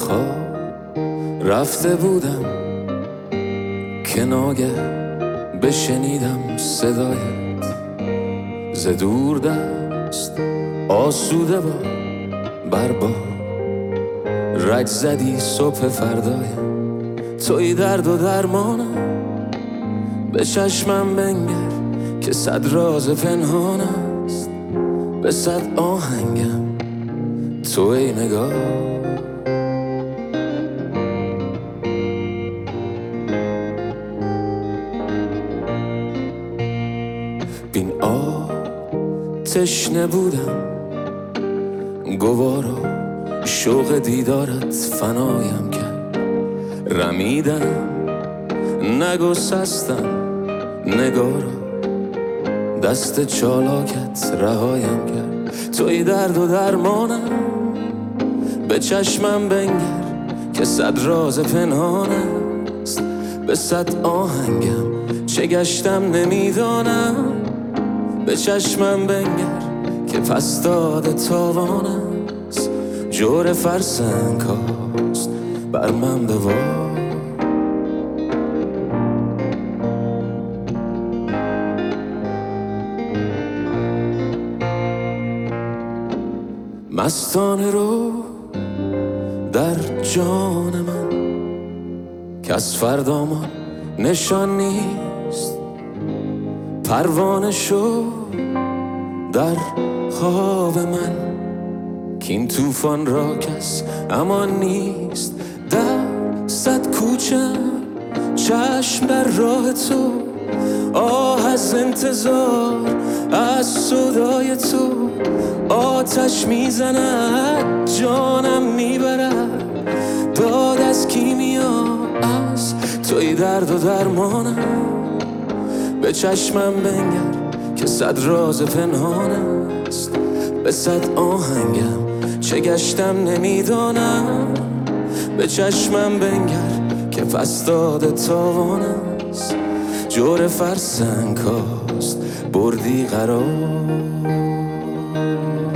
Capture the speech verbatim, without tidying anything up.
خواب رفته بودم که ناگه بشنیدم صدایت ز دور دست آسوده با بربا رج زدی صبح فردایم توی درد و درمانم به چشمم بنگر که صد راز پنهان است به صد آهنگم توی نگاه بین آب تشنه بودم گوارا شوق دیدارت فنایم کرد رمیدم نگسستم نگارا دست چالاکت رهایم کرد توی درد و درمانم به چشمم بنگر که صد راز پنهان است به صد آهنگم چه گشتم نمیدانم به چشمم بنگر که پس داده تاوان است جور فرسنگ هاست بر من دوار مستانه رو در جان من که از فردامان نشان نیست پروانه شو در خواب من که این توفان را کس امان نیست در صد کوچم چشم در راه تو آه از انتظار از صدای تو آتش میزند جانم میبرد داد از کیمیا از توی درد و درمانم به چشمم بنگر که صد راز پنهان است به صد آهنگم چه گشتم نمیدانم به چشمم بنگر که پس داده تاوان است جور فرسنگ هاست بردی قرار